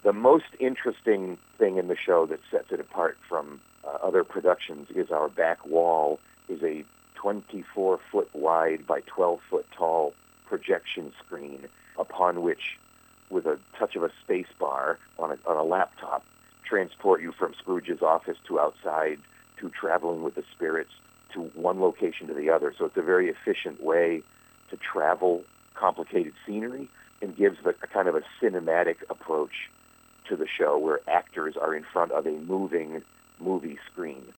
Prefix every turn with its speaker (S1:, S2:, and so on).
S1: The most interesting thing in the show that sets it apart from other productions is our back wall is a 24-foot wide by 12-foot tall projection screen upon which, with a touch of a space bar on a laptop, transport you from Scrooge's office to outside, to traveling with the spirits, to one location to the other. So it's a very efficient way to travel complicated scenery and gives a kind of a cinematic approach to the show where actors are in front of a moving movie screen.